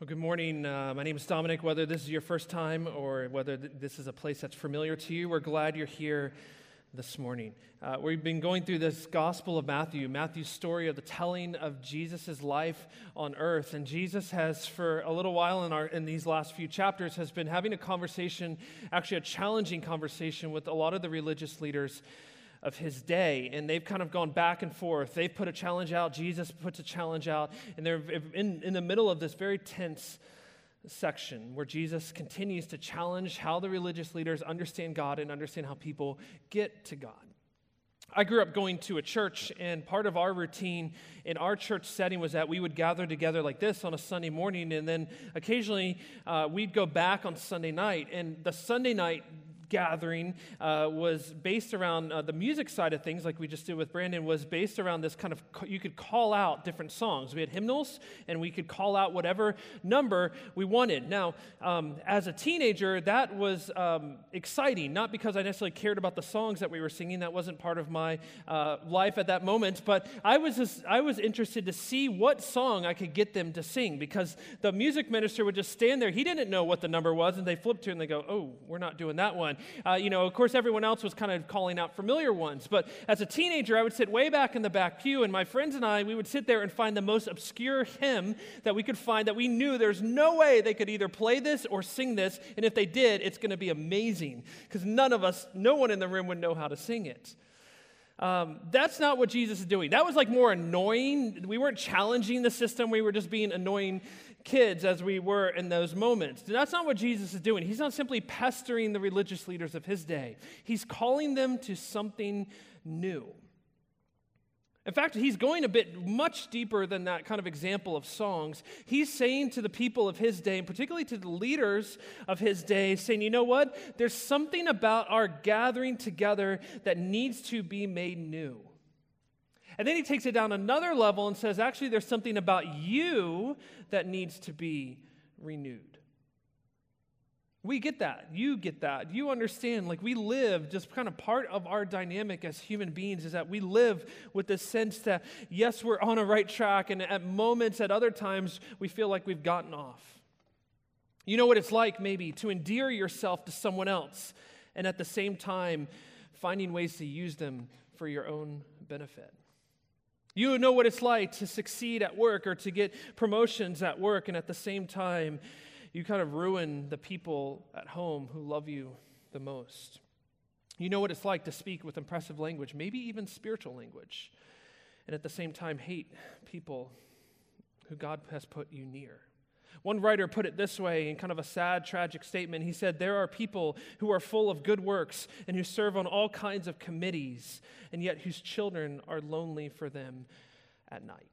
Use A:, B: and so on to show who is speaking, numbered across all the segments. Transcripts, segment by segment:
A: Well, good morning. My name is Dominic. Whether this is your first time or whether this is a place that's familiar to you, we're glad you're here this morning. We've been going through this Gospel of Matthew's story of the telling of Jesus' life on earth. And Jesus has, for a little while in these last few chapters, has been having a conversation, actually a challenging conversation with a lot of the religious leaders of his day, and they've kind of gone back and forth. They've put a challenge out, Jesus puts a challenge out, and they're in the middle of this very tense section where Jesus continues to challenge how the religious leaders understand God and understand how people get to God. I grew up going to a church, and part of our routine in our church setting was that we would gather together like this on a Sunday morning, and then occasionally we'd go back on Sunday night, and the Sunday night gathering was based around the music side of things, like we just did with Brandon, was based around this kind of, you could call out different songs. We had hymnals, and we could call out whatever number we wanted. Now, as a teenager, that was exciting, not because I necessarily cared about the songs that we were singing. That wasn't part of my life at that moment, but I was interested to see what song I could get them to sing, because the music minister would just stand there. He didn't know what the number was, and they flipped to it, and they go, "Oh, we're not doing that one." Of course, everyone else was kind of calling out familiar ones. But as a teenager, I would sit way back in the back pew, and my friends and I, we would sit there and find the most obscure hymn that we could find that we knew there's no way they could either play this or sing this, and if they did, it's going to be amazing, because no one in the room would know how to sing it. That's not what Jesus is doing. That was like more annoying. We weren't challenging the system. We were just being annoying kids as we were in those moments. That's not what Jesus is doing. He's not simply pestering the religious leaders of his day. He's calling them to something new. In fact, he's going a bit much deeper than that kind of example of songs. He's saying to the people of his day, and particularly to the leaders of his day, saying, you know what? There's something about our gathering together that needs to be made new. And then he takes it down another level and says, actually, there's something about you that needs to be renewed. We get that. You get that. You understand, like we live, just kind of part of our dynamic as human beings is that we live with this sense that, yes, we're on a right track, and at moments, at other times, we feel like we've gotten off. You know what it's like, maybe, to endear yourself to someone else, and at the same time, finding ways to use them for your own benefit. You know what it's like to succeed at work or to get promotions at work, and at the same time, you kind of ruin the people at home who love you the most. You know what it's like to speak with impressive language, maybe even spiritual language, and at the same time hate people who God has put you near. One writer put it this way in kind of a sad, tragic statement. He said, there are people who are full of good works and who serve on all kinds of committees, and yet whose children are lonely for them at night.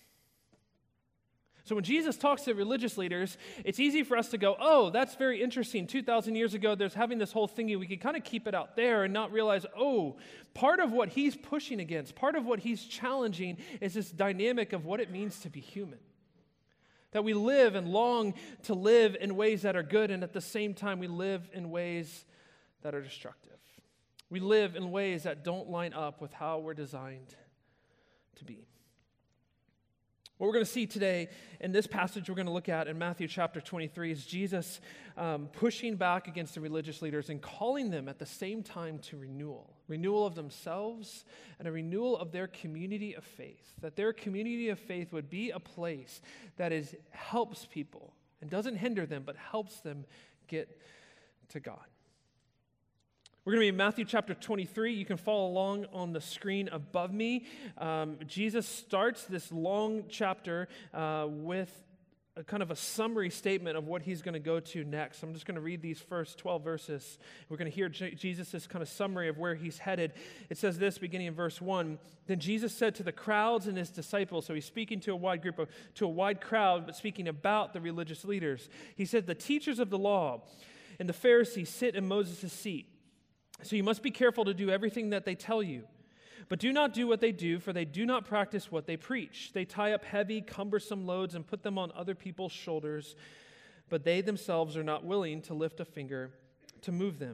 A: So when Jesus talks to religious leaders, it's easy for us to go, oh, that's very interesting. 2,000 years ago, there's having this whole thingy. We could kind of keep it out there and not realize, oh, part of what he's pushing against, part of what he's challenging is this dynamic of what it means to be human. That we live and long to live in ways that are good, and at the same time, we live in ways that are destructive. We live in ways that don't line up with how we're designed to be. What we're going to see today in this passage we're going to look at in Matthew chapter 23 is Jesus pushing back against the religious leaders and calling them at the same time to renewal of themselves and a renewal of their community of faith, that their community of faith would be a place that helps people and doesn't hinder them, but helps them get to God. We're going to be in Matthew chapter 23. You can follow along on the screen above me. Jesus starts this long chapter with a kind of a summary statement of what he's going to go to next. I'm just going to read these first 12 verses. We're going to hear Jesus' kind of summary of where he's headed. It says this, beginning in verse 1. Then Jesus said to the crowds and his disciples, so he's speaking to a wide crowd, but speaking about the religious leaders. He said, the teachers of the law and the Pharisees sit in Moses' seat. So you must be careful to do everything that they tell you. But do not do what they do, for they do not practice what they preach. They tie up heavy, cumbersome loads and put them on other people's shoulders, but they themselves are not willing to lift a finger to move them.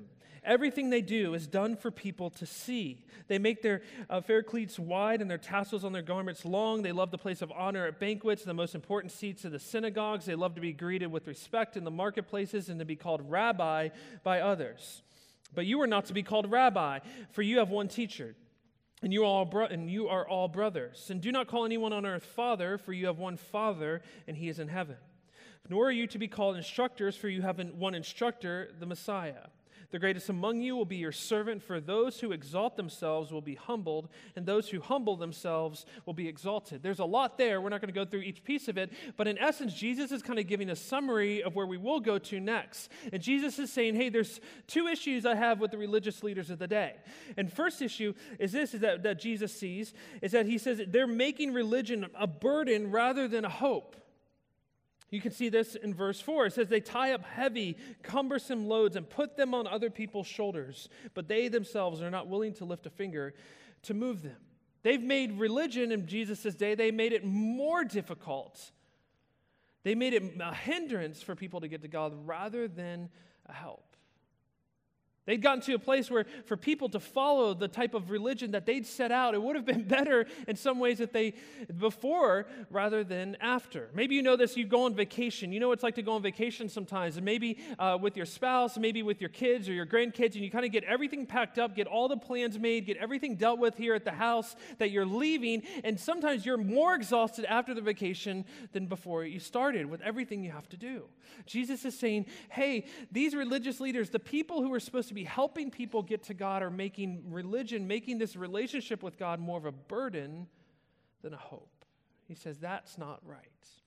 A: Everything they do is done for people to see. They make their fair cleats wide and their tassels on their garments long. They love the place of honor at banquets, the most important seats of the synagogues. They love to be greeted with respect in the marketplaces and to be called rabbi by others. But you are not to be called rabbi, for you have one teacher, and you are all brothers. And do not call anyone on earth father, for you have one Father, and he is in heaven. Nor are you to be called instructors, for you have one instructor, the Messiah. The greatest among you will be your servant, for those who exalt themselves will be humbled, and those who humble themselves will be exalted. There's a lot there. We're not going to go through each piece of it, but in essence, Jesus is kind of giving a summary of where we will go to next. And Jesus is saying, hey, there's two issues I have with the religious leaders of the day. And first issue is this, that Jesus sees, is that he says that they're making religion a burden rather than a hope. You can see this in verse 4. It says, they tie up heavy, cumbersome loads and put them on other people's shoulders, but they themselves are not willing to lift a finger to move them. They've made religion in Jesus' day, they made it more difficult. They made it a hindrance for people to get to God rather than a help. They'd gotten to a place where for people to follow the type of religion that they'd set out, it would have been better in some ways if they before rather than after. Maybe you know this, you go on vacation. You know what it's like to go on vacation sometimes, and maybe with your spouse, maybe with your kids or your grandkids, and you kind of get everything packed up, get all the plans made, get everything dealt with here at the house that you're leaving, and sometimes you're more exhausted after the vacation than before you started with everything you have to do. Jesus is saying, hey, these religious leaders, the people who are supposed to be helping people get to God, are making religion, making this relationship with God more of a burden than a hope. He says that's not right.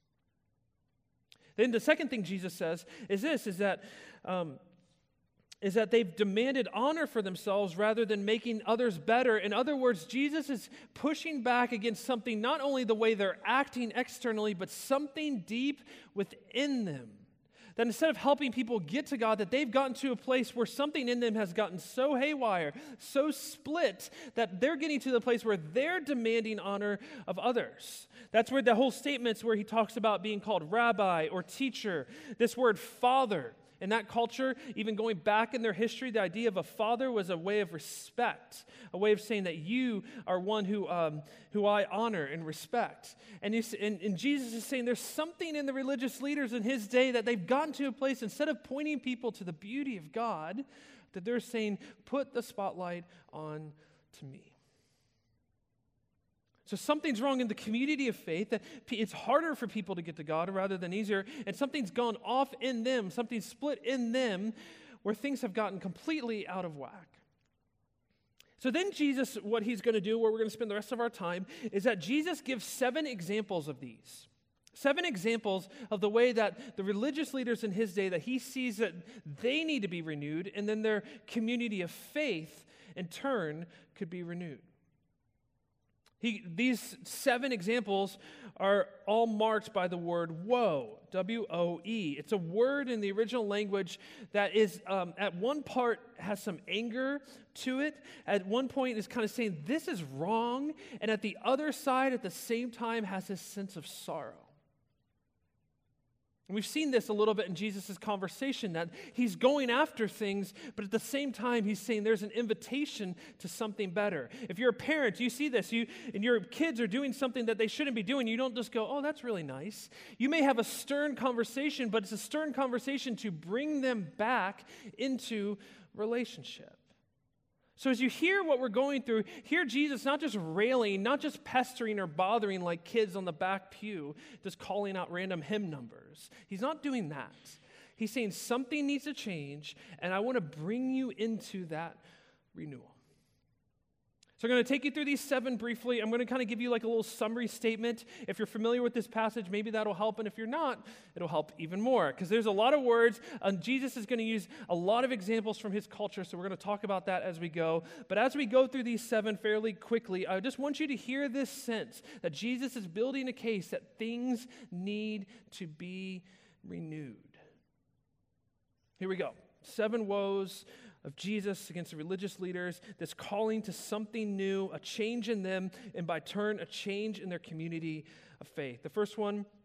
A: Then the second thing Jesus says is this, is that they've demanded honor for themselves rather than making others better. In other words, Jesus is pushing back against something, not only the way they're acting externally, but something deep within them. That instead of helping people get to God, that they've gotten to a place where something in them has gotten so haywire, so split, that they're getting to the place where they're demanding honor of others. That's where the whole statement's where he talks about being called rabbi or teacher. This word father. In that culture, even going back in their history, the idea of a father was a way of respect, a way of saying that you are one who I honor and respect. And Jesus is saying there's something in the religious leaders in his day that they've gotten to a place, instead of pointing people to the beauty of God, that they're saying, put the spotlight on to me. So something's wrong in the community of faith, that it's harder for people to get to God rather than easier, and something's gone off in them, something's split in them, where things have gotten completely out of whack. So then Jesus, what he's going to do, where we're going to spend the rest of our time, is that Jesus gives 7 examples of these. 7 examples of the way that the religious leaders in his day, that he sees that they need to be renewed, and then their community of faith, in turn, could be renewed. These 7 examples are all marked by the word woe, W-O-E. It's a word in the original language that is, at one part, has some anger to it. At one point, is kind of saying, this is wrong. And at the other side, at the same time, has this sense of sorrow. And we've seen this a little bit in Jesus' conversation, that he's going after things, but at the same time, he's saying there's an invitation to something better. If you're a parent, you see this, and your kids are doing something that they shouldn't be doing, you don't just go, oh, that's really nice. You may have a stern conversation, but it's a stern conversation to bring them back into relationship. So as you hear what we're going through, hear Jesus not just railing, not just pestering or bothering like kids on the back pew, just calling out random hymn numbers. He's not doing that. He's saying something needs to change, and I want to bring you into that renewal. So I'm going to take you through these 7 briefly. I'm going to kind of give you like a little summary statement. If you're familiar with this passage, maybe that'll help. And if you're not, it'll help even more. Because there's a lot of words. Jesus is going to use a lot of examples from his culture. So we're going to talk about that as we go. But as we go through these 7 fairly quickly, I just want you to hear this sense that Jesus is building a case that things need to be renewed. Here we go. 7 woes of Jesus against the religious leaders, this calling to something new, a change in them, and by turn, a change in their community of faith. The first one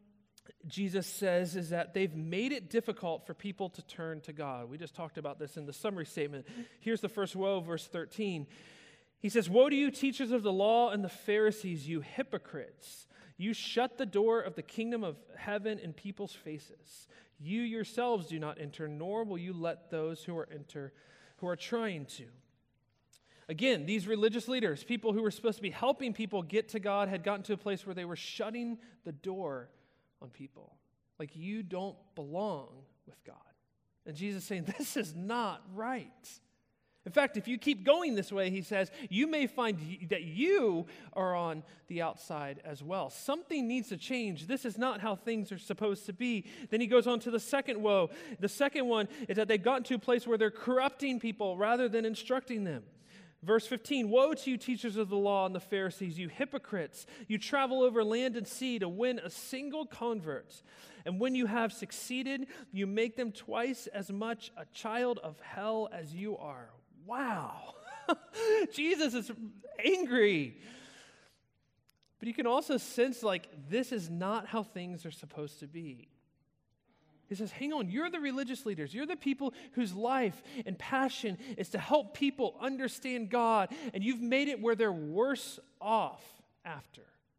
A: Jesus says is that they've made it difficult for people to turn to God. We just talked about this in the summary statement. Here's the first woe, verse 13. He says, "Woe to you, teachers of the law and the Pharisees, you hypocrites! You shut the door of the kingdom of heaven in people's faces. You yourselves do not enter, nor will you let those who are trying to." Again, these religious leaders, people who were supposed to be helping people get to God, had gotten to a place where they were shutting the door on people. Like, you don't belong with God. And Jesus is saying, this is not right. In fact, if you keep going this way, he says, you may find that you are on the outside as well. Something needs to change. This is not how things are supposed to be. Then he goes on to the second woe. The second one is that they've gotten to a place where they're corrupting people rather than instructing them. Verse 15, "Woe to you, teachers of the law and the Pharisees, you hypocrites! You travel over land and sea to win a single convert. And when you have succeeded, you make them twice as much a child of hell as you are." Wow. Jesus is angry. But you can also sense like this is not how things are supposed to be. He says, hang on, you're the religious leaders. You're the people whose life and passion is to help people understand God, and you've made it where they're worse off after.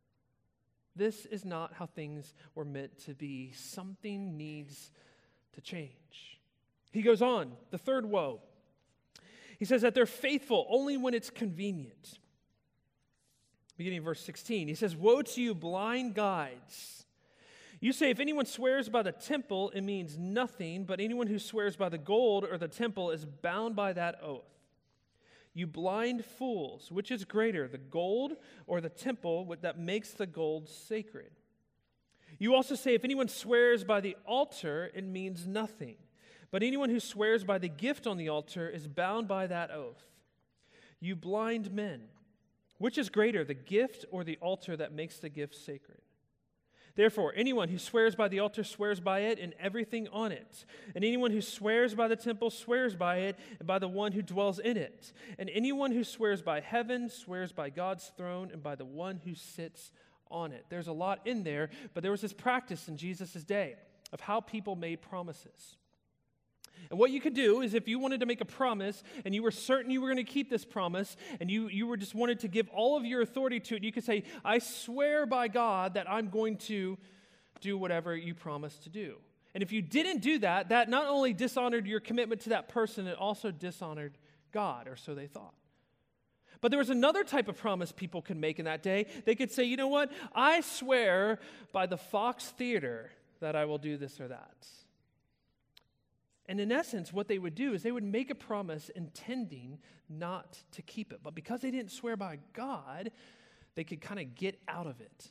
A: This is not how things were meant to be. Something needs to change. He goes on, the third woe. He says that they're faithful only when it's convenient. Beginning of verse 16, he says, "Woe to you, blind guides! You say, if anyone swears by the temple, it means nothing, but anyone who swears by the gold or the temple is bound by that oath. You blind fools, which is greater, the gold or the temple that makes the gold sacred? You also say, if anyone swears by the altar, it means nothing. But anyone who swears by the gift on the altar is bound by that oath. You blind men, which is greater, the gift or the altar that makes the gift sacred? Therefore, anyone who swears by the altar swears by it and everything on it. And anyone who swears by the temple swears by it and by the one who dwells in it. And anyone who swears by heaven swears by God's throne and by the one who sits on it." There's a lot in there, but there was this practice in Jesus' day of how people made promises. And what you could do is if you wanted to make a promise and you were certain you were going to keep this promise and you were just wanted to give all of your authority to it, you could say, "I swear by God that I'm going to do whatever you promised to do." And if you didn't do that, that not only dishonored your commitment to that person, it also dishonored God, or so they thought. But there was another type of promise people could make in that day. They could say, "You know what? I swear by the Fox Theater that I will do this or that." And in essence, what they would do is they would make a promise intending not to keep it. But because they didn't swear by God, they could kind of get out of it.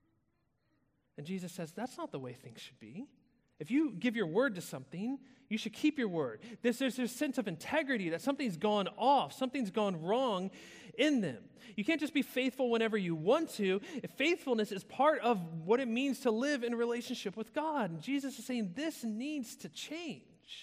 A: And Jesus says, that's not the way things should be. If you give your word to something, you should keep your word. There's this sense of integrity that something's gone off, something's gone wrong in them. You can't just be faithful whenever you want to. If faithfulness is part of what it means to live in a relationship with God. And Jesus is saying this needs to change.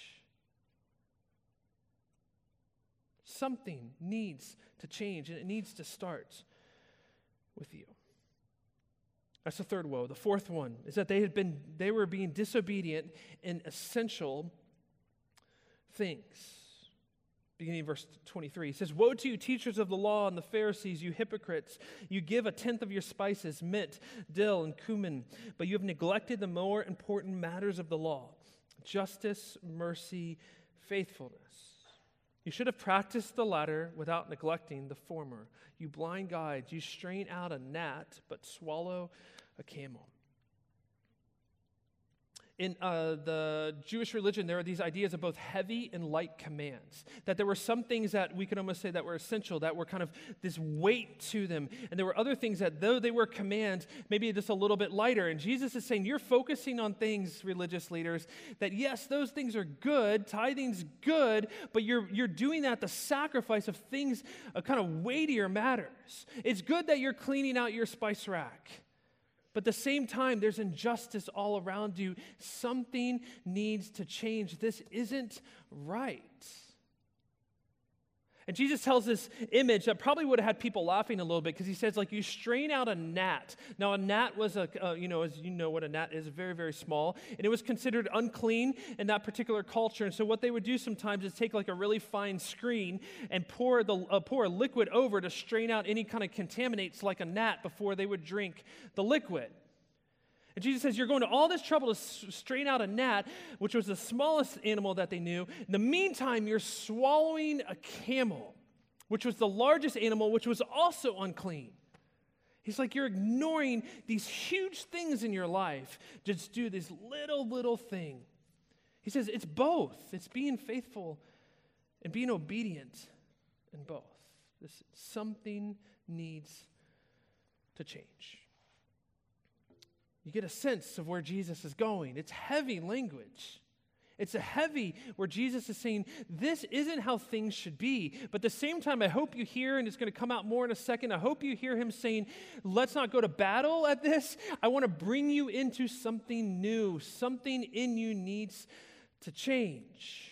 A: Something needs to change, and it needs to start with you. That's the third woe. The fourth one is that they were being disobedient in essential things. Beginning in verse 23, it says, "Woe to you, teachers of the law and the Pharisees, you hypocrites! You give a tenth of your spices, mint, dill, and cumin, but you have neglected the more important matters of the law: justice, mercy, faithfulness. You should have practiced the latter without neglecting the former. You blind guides, you strain out a gnat, but swallow a camel." In the Jewish religion, there are these ideas of both heavy and light commands. That there were some things that we could almost say that were essential, that were kind of this weight to them. And there were other things that, though they were commands, maybe just a little bit lighter. And Jesus is saying, you're focusing on things, religious leaders, that yes, those things are good, tithing's good, but you're doing that at the sacrifice of things of kind of weightier matters. It's good that you're cleaning out your spice rack. But at the same time, there's injustice all around you. Something needs to change. This isn't right. And Jesus tells this image that probably would have had people laughing a little bit because he says, like, you strain out a gnat. Now, a gnat was, as you know what a gnat is, very, very small. And it was considered unclean in that particular culture. And so what they would do sometimes is take, like, a really fine screen and pour a liquid over to strain out any kind of contaminants like a gnat before they would drink the liquid. And Jesus says, you're going to all this trouble to strain out a gnat, which was the smallest animal that they knew. In the meantime, you're swallowing a camel, which was the largest animal, which was also unclean. He's like, you're ignoring these huge things in your life. Just do this little thing. He says, it's both. It's being faithful and being obedient in both. Something needs to change. You get a sense of where Jesus is going. It's heavy language. It's a heavy where Jesus is saying, this isn't how things should be. But at the same time, I hope you hear, and it's going to come out more in a second, I hope you hear him saying, let's not go to battle at this. I want to bring you into something new. Something in you needs to change.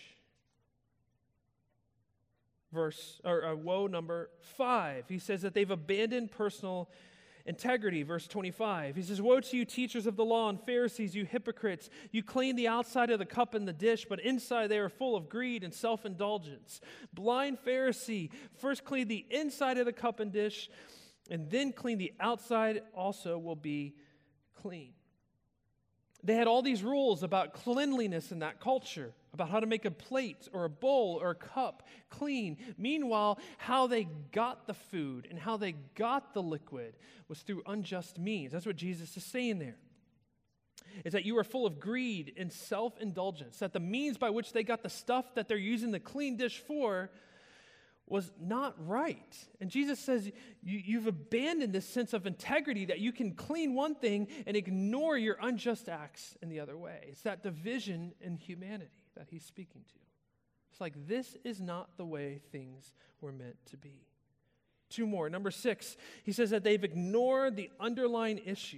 A: Woe number 5. He says that they've abandoned personal integrity, verse 25. He says, woe to you, teachers of the law and Pharisees, you hypocrites. You clean the outside of the cup and the dish, but inside they are full of greed and self-indulgence. Blind Pharisee, first clean the inside of the cup and dish, and then clean the outside also will be clean. They had all these rules about cleanliness in that culture, about how to make a plate or a bowl or a cup clean. Meanwhile, how they got the food and how they got the liquid was through unjust means. That's what Jesus is saying there. Is that you are full of greed and self-indulgence, that the means by which they got the stuff that they're using the clean dish for was not right. And Jesus says you've abandoned this sense of integrity that you can clean one thing and ignore your unjust acts in the other way. It's that division in humanity that he's speaking to. It's like, this is not the way things were meant to be. 2 more. Number 6, he says that they've ignored the underlying issue.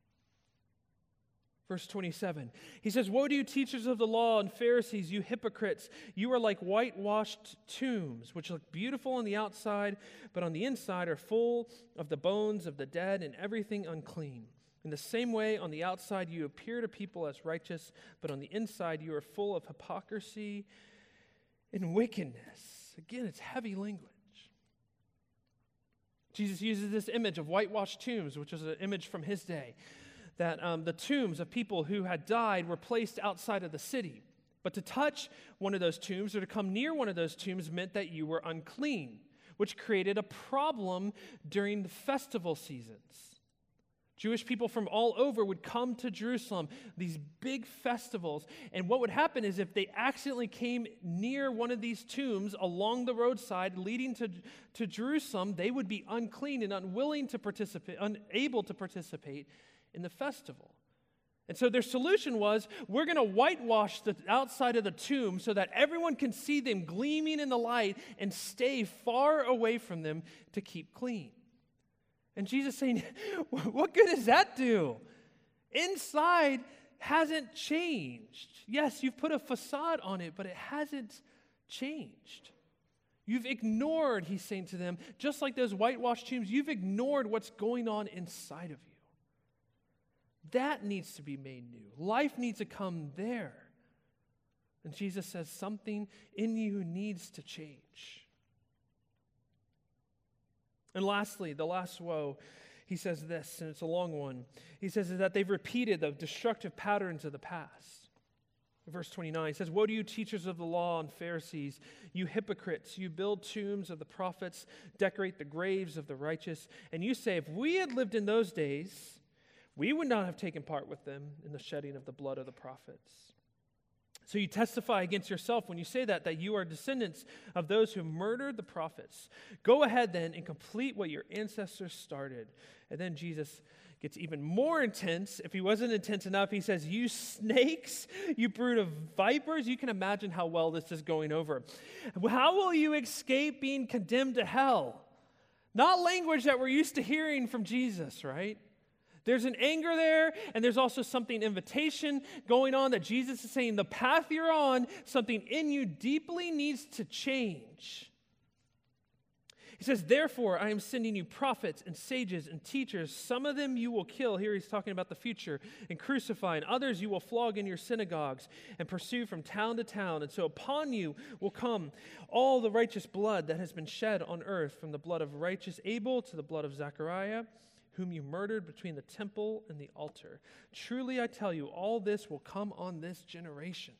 A: Verse 27, he says, woe to you, teachers of the law and Pharisees, you hypocrites. You are like whitewashed tombs, which look beautiful on the outside, but on the inside are full of the bones of the dead and everything unclean. In the same way, on the outside you appear to people as righteous, but on the inside you are full of hypocrisy and wickedness. Again, it's heavy language. Jesus uses this image of whitewashed tombs, which is an image from his day, that the tombs of people who had died were placed outside of the city. But to touch one of those tombs or to come near one of those tombs meant that you were unclean, which created a problem during the festival seasons. Jewish people from all over would come to Jerusalem, these big festivals, and what would happen is if they accidentally came near one of these tombs along the roadside leading to Jerusalem, they would be unclean and unable to participate in the festival. And so their solution was, we're going to whitewash the outside of the tomb so that everyone can see them gleaming in the light and stay far away from them to keep clean. And Jesus saying, what good does that do? Inside hasn't changed. Yes, you've put a facade on it, but it hasn't changed. You've ignored, he's saying to them, just like those whitewashed tombs, you've ignored what's going on inside of you. That needs to be made new. Life needs to come there. And Jesus says something in you needs to change. And lastly, the last woe, he says this, and it's a long one. He says that they've repeated the destructive patterns of the past. Verse 29, he says, woe to you, teachers of the law and Pharisees, you hypocrites. You build tombs of the prophets, decorate the graves of the righteous, and you say, if we had lived in those days, we would not have taken part with them in the shedding of the blood of the prophets. So you testify against yourself when you say that you are descendants of those who murdered the prophets. Go ahead then and complete what your ancestors started. And then Jesus gets even more intense. If he wasn't intense enough, he says, you snakes, you brood of vipers. You can imagine how well this is going over. How will you escape being condemned to hell? Not language that we're used to hearing from Jesus, right? There's an anger there, and there's also something invitation going on that Jesus is saying, the path you're on, something in you deeply needs to change. He says, therefore, I am sending you prophets and sages and teachers. Some of them you will kill. Here he's talking about the future, and crucify. And others you will flog in your synagogues and pursue from town to town. And so upon you will come all the righteous blood that has been shed on earth, from the blood of righteous Abel to the blood of Zechariah, whom you murdered between the temple and the altar. Truly I tell you, all this will come on this generation.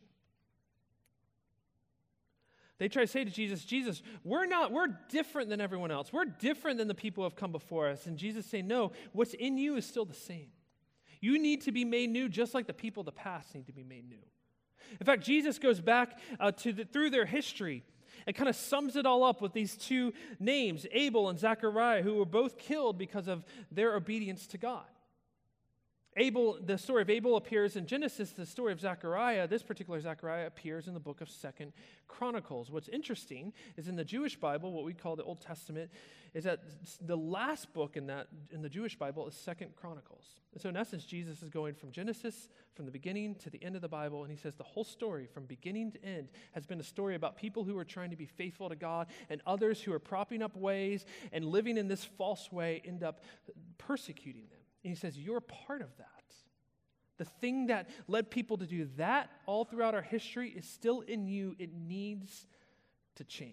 A: They try to say to Jesus, Jesus, we're different than everyone else. We're different than the people who have come before us. And Jesus saying, no, what's in you is still the same. You need to be made new just like the people of the past need to be made new. In fact, Jesus goes back through their history and kind of sums it all up with these two names, Abel and Zechariah, who were both killed because of their obedience to God. The story of Abel appears in Genesis. The story of Zechariah, this particular Zechariah, appears in the book of 2 Chronicles. What's interesting is in the Jewish Bible, what we call the Old Testament, is that the last book in the Jewish Bible is 2 Chronicles. And so in essence, Jesus is going from Genesis, from the beginning to the end of the Bible, and he says the whole story from beginning to end has been a story about people who are trying to be faithful to God, and others who are propping up ways and living in this false way end up persecuting them. And he says, you're part of that. The thing that led people to do that all throughout our history is still in you. It needs to change.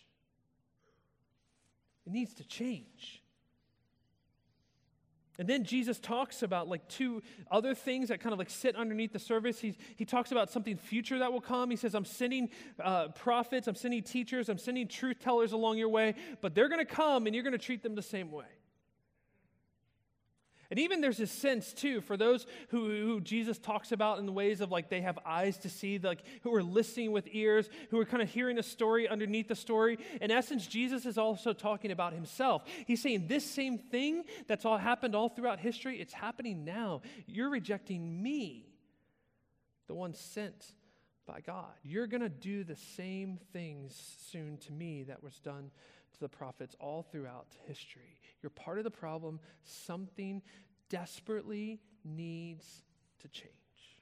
A: It needs to change. And then Jesus talks about like two other things that kind of like sit underneath the surface. He talks about something future that will come. He says, I'm sending prophets, I'm sending teachers, I'm sending truth tellers along your way, but they're going to come and you're going to treat them the same way. And even there's this sense, too, for those who Jesus talks about in the ways of like they have eyes to see, like who are listening with ears, who are kind of hearing a story underneath the story. In essence, Jesus is also talking about himself. He's saying this same thing that's all happened all throughout history, it's happening now. You're rejecting me, the one sent by God. You're going to do the same things soon to me that was done to the prophets all throughout history. You're part of the problem. Something desperately needs to change.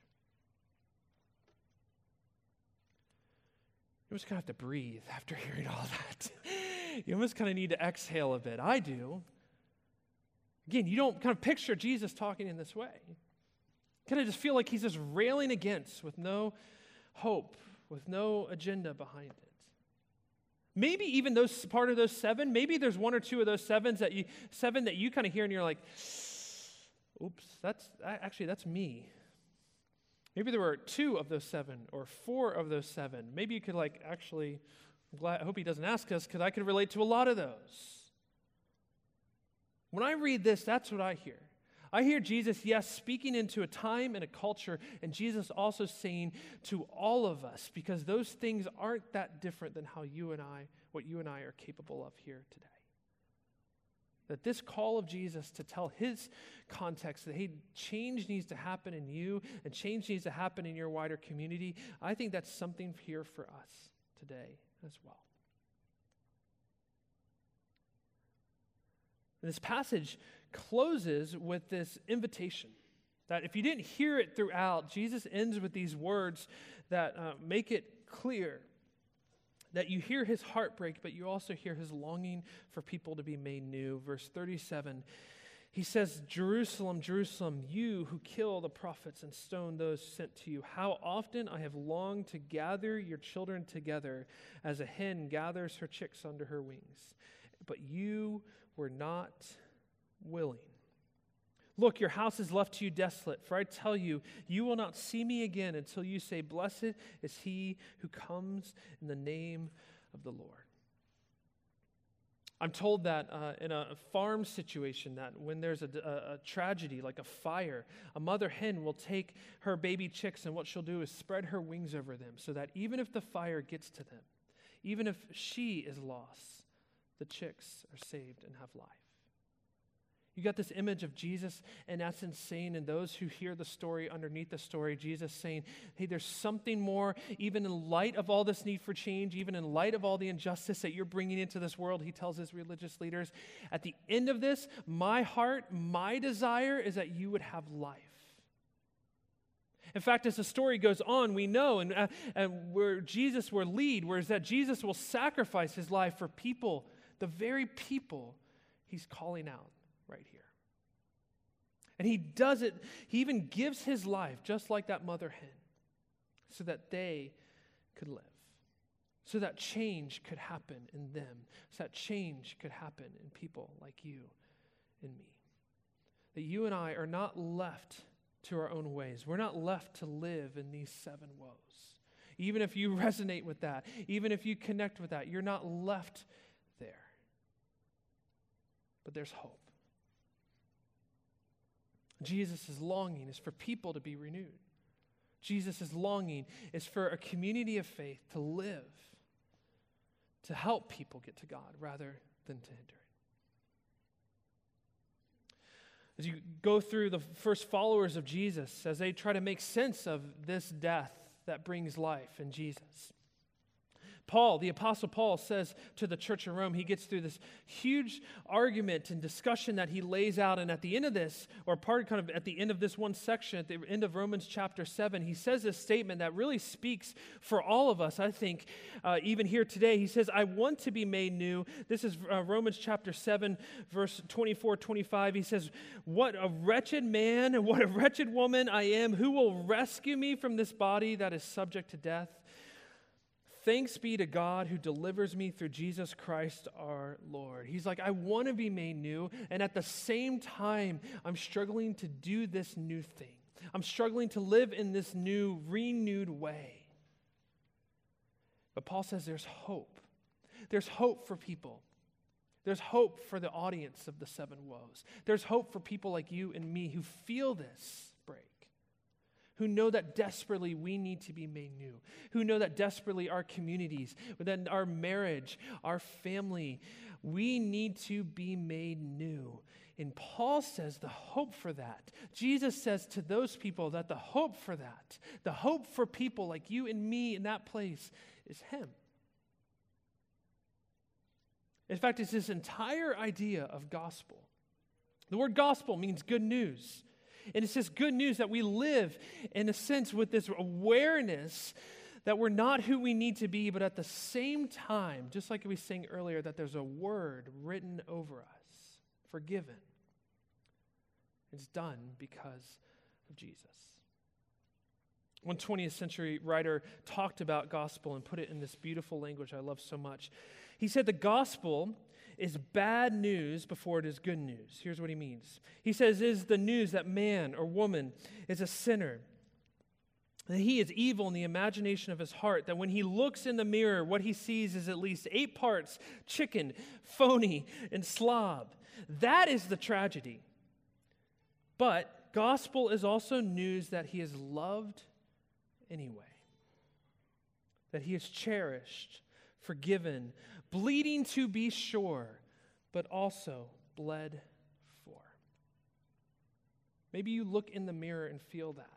A: You almost kind of have to breathe after hearing all that. You almost kind of need to exhale a bit. I do. Again, you don't kind of picture Jesus talking in this way. Kind of just feel like he's just railing against with no hope, with no agenda behind it. Maybe even part of those seven, maybe there's one or two of those seven that you kind of hear and you're like, oops, that's me. Maybe there were 2 of those 7 or 4 of those 7. Maybe you could I hope he doesn't ask us because I could relate to a lot of those. When I read this, that's what I hear. I hear Jesus, yes, speaking into a time and a culture, and Jesus also saying to all of us, because those things aren't that different than what you and I are capable of here today. That this call of Jesus to tell his context that, hey, change needs to happen in you and change needs to happen in your wider community, I think that's something here for us today as well. This passage closes with this invitation that if you didn't hear it throughout, Jesus ends with these words that make it clear that you hear his heartbreak, but you also hear his longing for people to be made new. Verse 37, he says, Jerusalem, Jerusalem, you who kill the prophets and stone those sent to you, how often I have longed to gather your children together as a hen gathers her chicks under her wings, but you were not willing. Look, your house is left to you desolate, for I tell you, you will not see me again until you say, blessed is he who comes in the name of the Lord. I'm told that in a farm situation that when there's a tragedy like a fire, a mother hen will take her baby chicks and what she'll do is spread her wings over them so that even if the fire gets to them, even if she is lost, the chicks are saved and have life. You got this image of Jesus, in essence, saying, and those who hear the story underneath the story, Jesus saying, hey, there's something more, even in light of all this need for change, even in light of all the injustice that you're bringing into this world, he tells his religious leaders, at the end of this, my heart, my desire is that you would have life. In fact, as the story goes on, we know, and where Jesus will lead, whereas that Jesus will sacrifice his life for people the very people he's calling out right here. And he does it, he even gives his life, just like that mother hen, so that they could live, so that change could happen in them, so that change could happen in people like you and me. That you and I are not left to our own ways. We're not left to live in these 7 woes. Even if you resonate with that, even if you connect with that, you're not left there. But there's hope. Jesus' longing is for people to be renewed. Jesus' longing is for a community of faith to live, to help people get to God rather than to hinder it. As you go through the first followers of Jesus, as they try to make sense of this death that brings life in Jesus, Paul, the Apostle Paul, says to the church in Rome, he gets through this huge argument and discussion that he lays out, and at the end of this, or at the end of this one section, at the end of Romans chapter 7, he says this statement that really speaks for all of us, I think, even here today. He says, I want to be made new. This is Romans chapter 7, verse 24, 25. He says, what a wretched man and what a wretched woman I am. Who will rescue me from this body that is subject to death? Thanks be to God who delivers me through Jesus Christ our Lord. He's like, I want to be made new, and at the same time, I'm struggling to do this new thing. I'm struggling to live in this new, renewed way. But Paul says there's hope. There's hope for people. There's hope for the audience of the 7 woes. There's hope for people like you and me who feel this break, who know that desperately we need to be made new, who know that desperately our communities, that our marriage, our family, we need to be made new. And Paul says the hope for that. Jesus says to those people that the hope for that, the hope for people like you and me in that place is him. In fact, it's this entire idea of gospel. The word gospel means good news. And it's this good news that we live, in a sense, with this awareness that we're not who we need to be, but at the same time, just like we sang earlier, that there's a word written over us, forgiven. It's done because of Jesus. One 20th century writer talked about gospel and put it in this beautiful language I love so much. He said the gospel is bad news before it is good news. Here's what he means. He says, it is the news that man or woman is a sinner, that he is evil in the imagination of his heart, that when he looks in the mirror, what he sees is at least 8 parts chicken, phony, and slob. That is the tragedy. But gospel is also news that he is loved anyway, that he is cherished, forgiven, bleeding to be sure, but also bled for. Maybe you look in the mirror and feel that.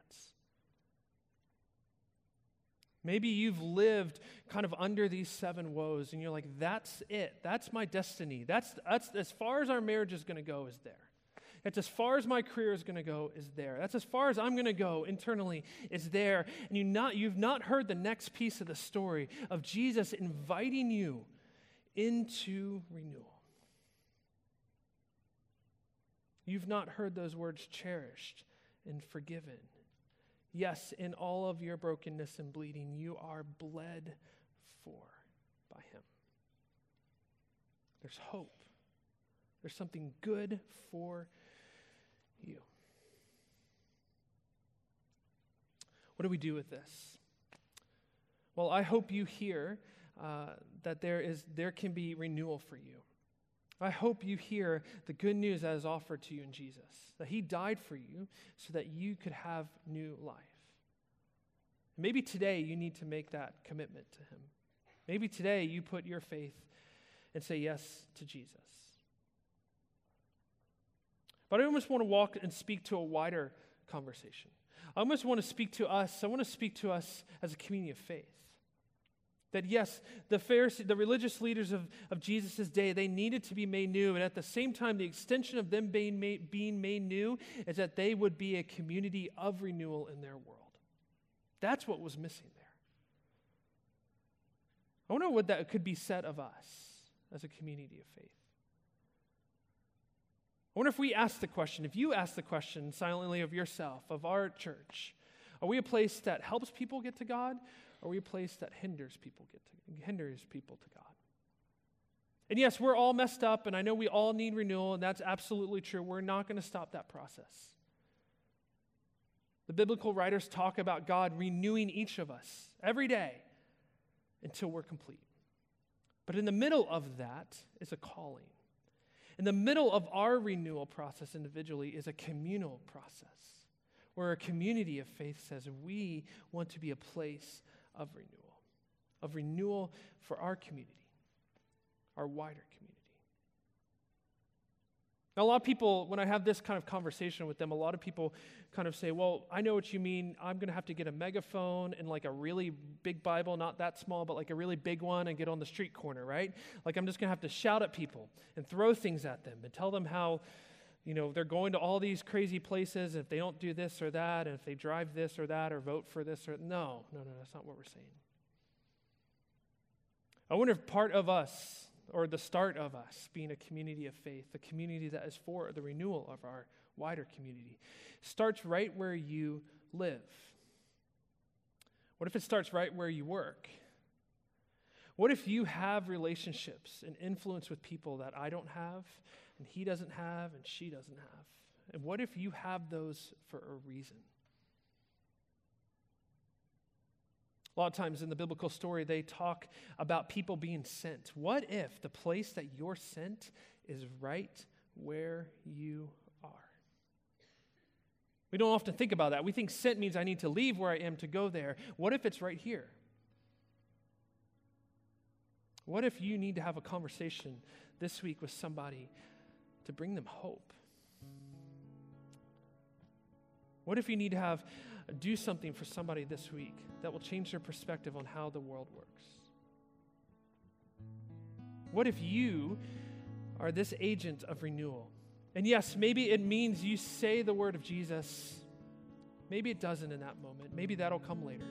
A: Maybe you've lived kind of under these 7 woes and you're like, that's it. That's my destiny. That's as far as our marriage is going to go is there. That's as far as my career is going to go is there. That's as far as I'm going to go internally is there. And you've not heard the next piece of the story of Jesus inviting you into renewal. You've not heard those words cherished and forgiven. Yes, in all of your brokenness and bleeding, you are bled for by him. There's hope. There's something good for you. What do we do with this? Well, I hope you hear that there can be renewal for you. I hope you hear the good news that is offered to you in Jesus, that he died for you so that you could have new life. Maybe today you need to make that commitment to him. Maybe today you put your faith and say yes to Jesus. But I almost want to walk and speak to a wider conversation. I almost want to speak to us. I want to speak to us as a community of faith. That yes, the religious leaders of Jesus' day, they needed to be made new. And at the same time, the extension of them being made new is that they would be a community of renewal in their world. That's what was missing there. I wonder what that could be said of us as a community of faith? I wonder if we ask the question, if you ask the question silently of yourself, of our church, are we a place that helps people get to God, or are we a place that hinders people to God? And yes, we're all messed up, and I know we all need renewal, and that's absolutely true. We're not going to stop that process. The biblical writers talk about God renewing each of us every day until we're complete. But in the middle of that is a calling. In the middle of our renewal process individually is a communal process where a community of faith says we want to be a place of renewal for our community, our wider community. Now, a lot of people, when I have this kind of conversation with them, a lot of people kind of say, well, I know what you mean. I'm going to have to get a megaphone and like a really big Bible, not that small, but like a really big one, and get on the street corner, right? Like I'm just going to have to shout at people and throw things at them and tell them how, they're going to all these crazy places, and if they don't do this or that, and if they drive this or that or vote for this or... No, that's not what we're saying. I wonder if part of us, or the start of us being a community of faith, a community that is for the renewal of our wider community, starts right where you live. What if it starts right where you work? What if you have relationships and influence with people that I don't have, and he doesn't have, and she doesn't have? And what if you have those for a reason? A lot of times in the biblical story, they talk about people being sent. What if the place that you're sent is right where you are? We don't often think about that. We think sent means I need to leave where I am to go there. What if it's right here? What if you need to have a conversation this week with somebody to bring them hope? What if you need to do something for somebody this week that will change their perspective on how the world works? What if you are this agent of renewal? And yes, maybe it means you say the word of Jesus. Maybe it doesn't in that moment. Maybe that'll come later.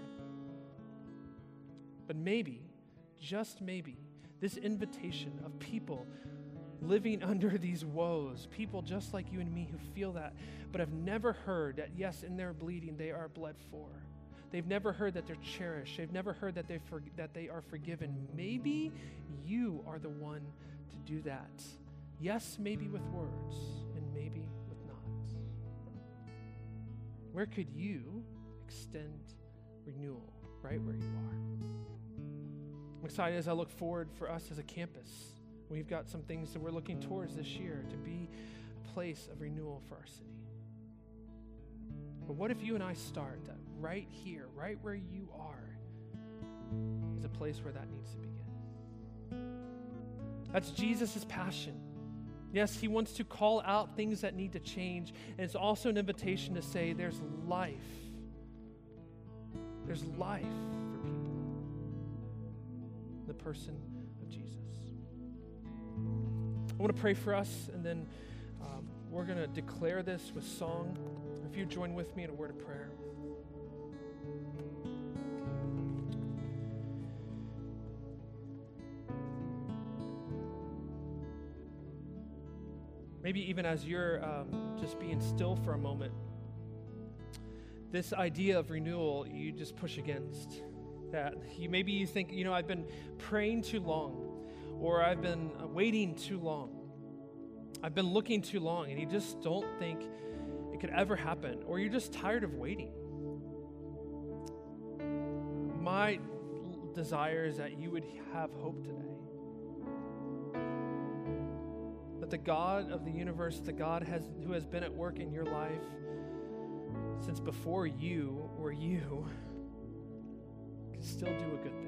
A: But maybe, just maybe, this invitation of people living under these woes, people just like you and me who feel that, but have never heard that, yes, in their bleeding, they are bled for. They've never heard that they're cherished. They've never heard that they are forgiven. Maybe you are the one to do that. Yes, maybe with words, and maybe with not. Where could you extend renewal right where you are? I'm excited as I look forward for us as a campus. We've got some things that we're looking towards this year to be a place of renewal for our city. But what if you and I start that right here, right where you are, is a place where that needs to begin? That's Jesus' passion. Yes, he wants to call out things that need to change, and it's also an invitation to say there's life. There's life for people in the person of Jesus. I want to pray for us, and then we're going to declare this with song. If you join with me in a word of prayer. Maybe even as you're just being still for a moment, this idea of renewal you just push against. That maybe you think, I've been praying too long, or I've been waiting too long. I've been looking too long, and you just don't think it could ever happen, or you're just tired of waiting. My desire is that you would have hope today. That the God of the universe, the God who has been at work in your life since before you were you, can still do a good thing.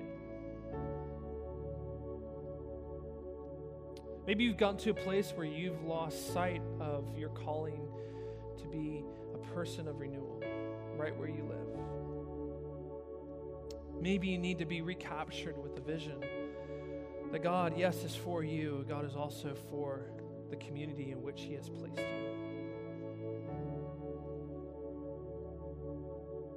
A: Maybe you've gotten to a place where you've lost sight of your calling to be a person of renewal right where you live. Maybe you need to be recaptured with the vision that God, yes, is for you. God is also for the community in which he has placed you.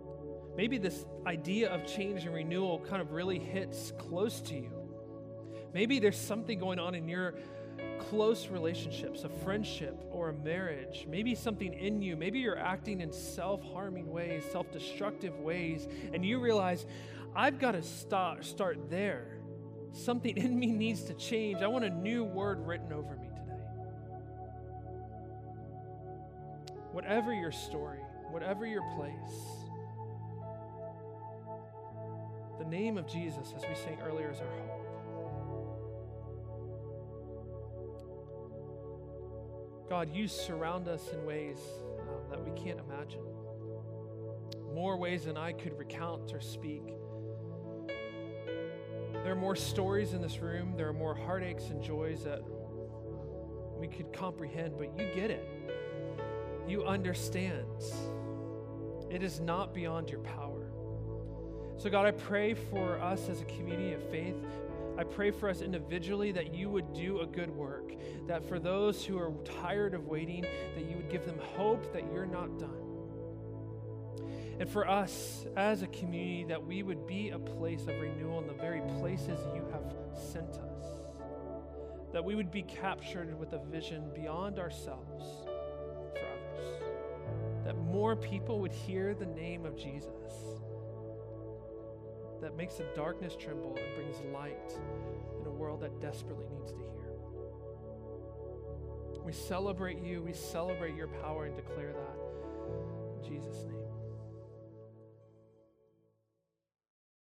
A: Maybe this idea of change and renewal kind of really hits close to you. Maybe there's something going on in your close relationships, a friendship or a marriage. Maybe something in you. Maybe you're acting in self-harming ways, self-destructive ways, and you realize, I've got to start there. Something in me needs to change. I want a new word written over me today. Whatever your story, whatever your place, the name of Jesus, as we sang earlier, is our hope. God, you surround us in ways that we can't imagine. More ways than I could recount or speak. There are more stories in this room. There are more heartaches and joys that we could comprehend, but you get it. You understand. It is not beyond your power. So God, I pray for us as a community of faith. I pray for us individually that you would do a good work, that for those who are tired of waiting, that you would give them hope that you're not done. And for us as a community, that we would be a place of renewal in the very places you have sent us, that we would be captured with a vision beyond ourselves for others, that more people would hear the name of Jesus, that makes the darkness tremble and brings light in a world that desperately needs to hear. We celebrate you, we celebrate your power, and declare that in Jesus' name.